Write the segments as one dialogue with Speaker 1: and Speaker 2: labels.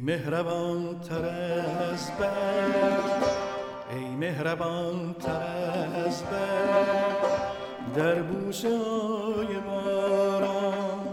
Speaker 1: مهربان تر از برق، ای مهربان تر از برق در بوسه های باران.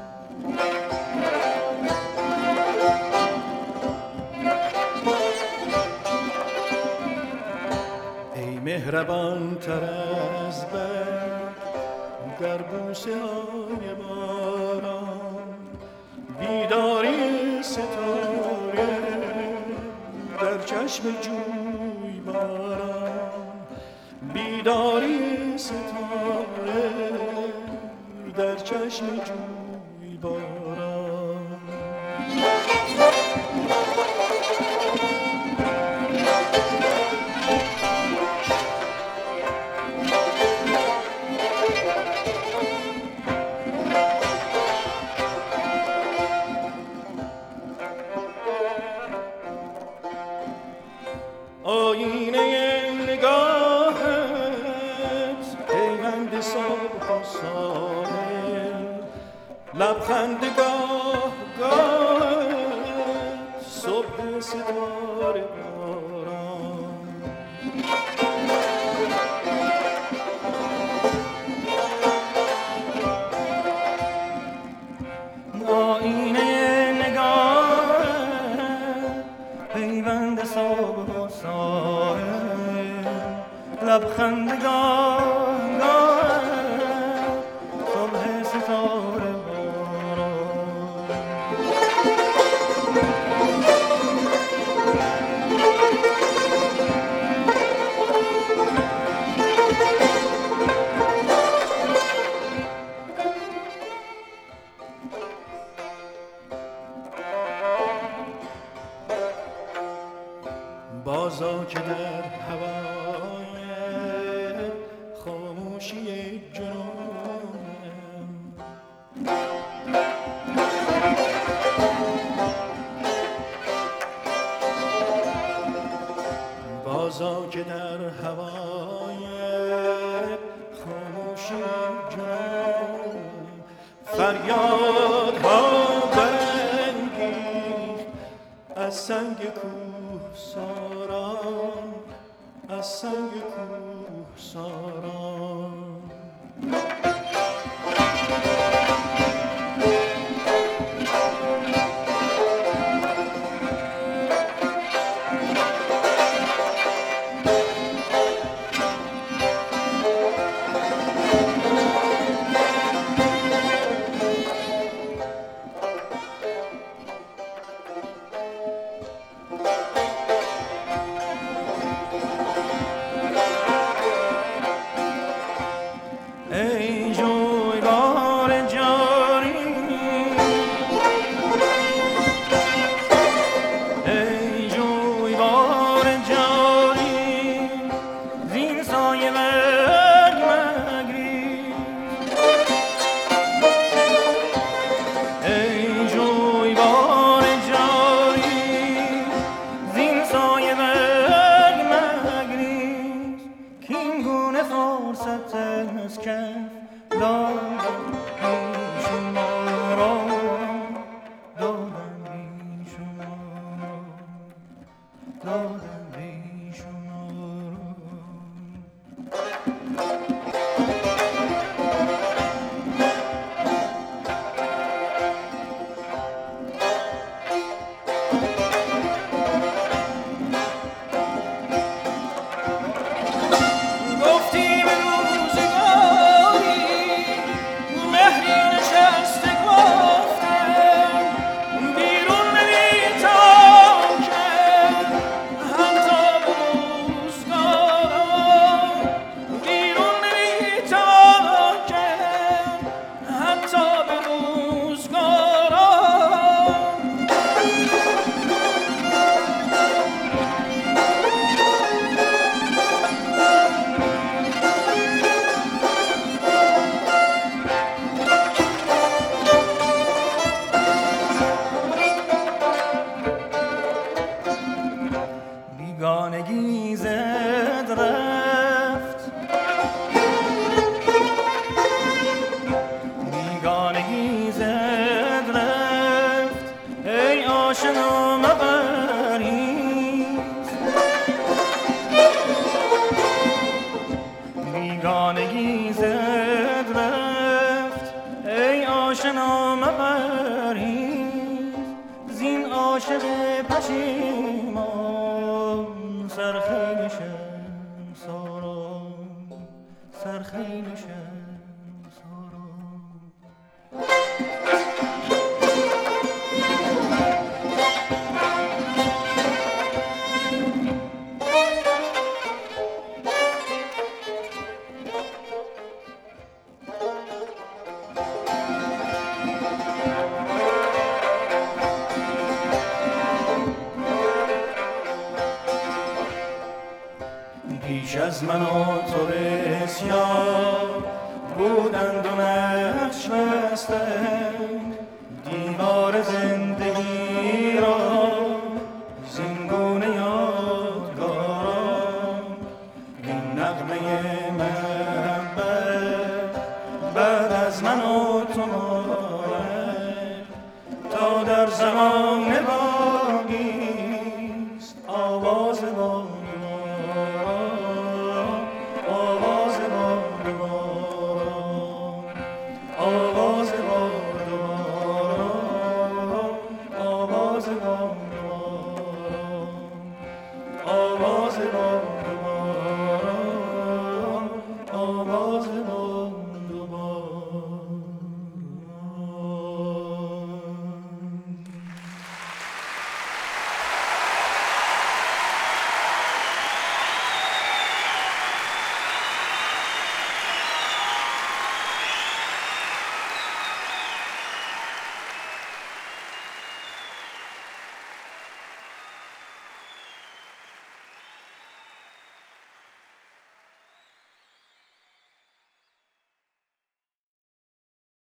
Speaker 1: ای مهربان تر از برق در بوسه های باران، بیداری ستاره در چشم جوی باران، بیداری ستاره در چشم جوی باران. آینه نگاهت پیوند صبح و ساحل، لبخند گاه گاهت صبح ستاره باران. آینه نگاهت پیوند صبح و ساحل، لبخند گاه گاه صبح ستاره باران. بازا که در هوای خاموشی جنونم، بازا که در هوای خاموشی جنونم، فریادها برانگیخت از سنگ کوه ساران، از سنگ کوه ساران. ای جویبار جاری، ای جویبار جاری، زین سایه برگ مگریز. ای جویبار جاری، زین سایه برگ مگریز، کین گونه فرصت از کف دادم شما را، دادم شما را، دادم شما را. گفتی به روزگاری مهری آشنا مپرهیز زین عاشق پشیمان سرخیل شمسارا سرخیل شمسارا. پیش از من و تو بسیار بودند و نقش بستند دیوار زندگی را زینگونه یادگاران. این نغمه محبت بعد از من و تو ماند تا در زمان